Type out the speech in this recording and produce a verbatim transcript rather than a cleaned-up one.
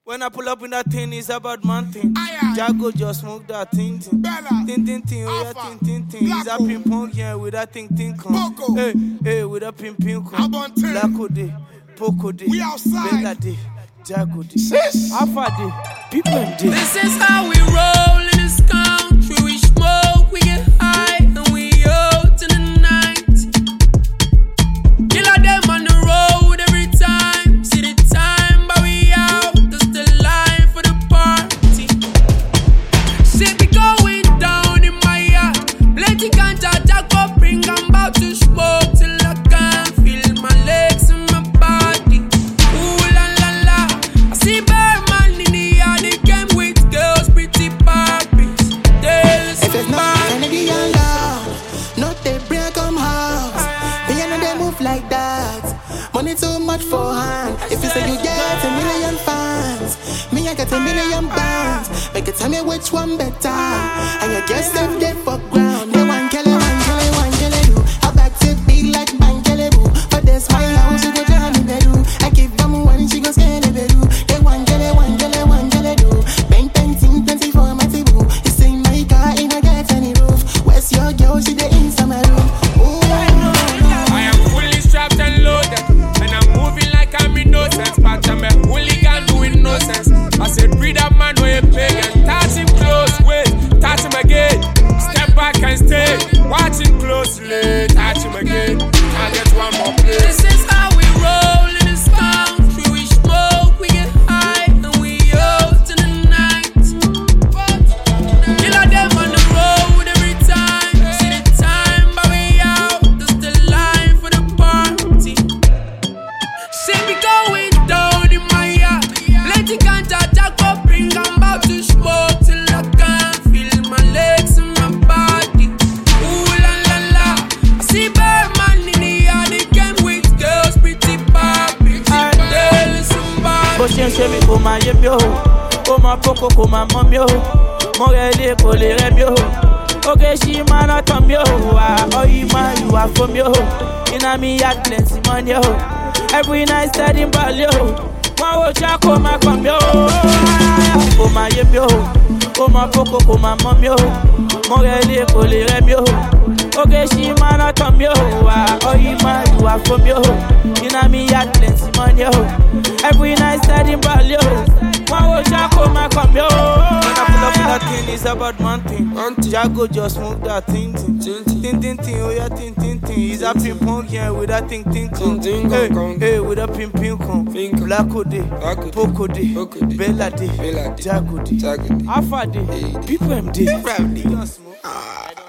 When I pull up in that thing, it's about man thing. Jago just smoke that thing thing. Tin tin tin, oh yeah, tin tin tin. He's a ping pong yeah with that thing thing come. Hey, hey, with a ping ping come. Blacko day, Poco day, Bella day, Jago day, Alpha day, people day. This is how we roll in this country. We smoke, we get high, and we out in the night. Killer them on the road every time. See the time, but we out. That's the line for the party. See me going down in my yard. Plenty ganja, Jago bring. I'm about to smoke till I can't feel my legs and my body. Ooh la la la. I see bear man in the yard. They came with girls, pretty Barbies. If it's not Kennedy and love, not they bring come house. Me and they move like that. Money too much for hand. If you say you get a million fans, me I get a million bands. Make it tell me which one better. And you guess them dead for ground. They want kill it, one kill it, one kill it do. I back to be like man kill it boo. But this my house, you go jam me bedu. I give them one, she go scale it bedu. They want kill it, one kill it, one kill it do. Bang painting, plenty for my table. You see my car in a get any roof. Where's your girl? She the inside my room. Ooh, I am fully strapped and loaded, and I'm moving like I'm innocent, but I'm a hooligan doing no sense. I said, breathe up man, where you pay and touch him close, wait, touch him again. Step back and stay, watch him closely, touch him again. I get one more place. This is how we roll in this country. We smoke, we get high, and we out in the night. Killer them on the road every time. See the time, but we out. That's the line for the party. See me going down in my yard. Plenty ganja, Jago bring. I'm about to smoke till I can't feel my legs and my body. Ooh la la la. I see bear man in the yard. They came with girls, pretty Barbies. Tell somebody. Bó ṣe ń ṣe mí kò máa yé mi o, ó máa kókó kò máa mọ́ mi o, mo rẹ̀ lé kò lè rẹ̀ mi o, oge ṣì máa ná tán mi o, ọyí máa yùwà fún mi o, iná mi yá plenty money o, every night steady ball o, wọ́n wo ṣá kò máa pọ̀ mi o, kò máa yé mi o, ó máa kókó kò máa mọ́ mi o, mo rẹ̀ lé kò lè rẹ̀ mi o, oge ṣì máa ná tán mi o, ọyí máa yùwà fún mi o, iná mi yá plenty money o, every night steady ball o, wọ́n wo ṣá kò máa pọ̀ mi o. When I pull up in that thing, it's about man thing. Jago just smoke that thing thing. Tin tin tin, oh yeah, tin tin tin. He's a ping pong yeah with that thing thing come. Hey, hey, with a ping ping come. Blacko day, Poco day, Bella day, Jago day, Alpha day, people them day.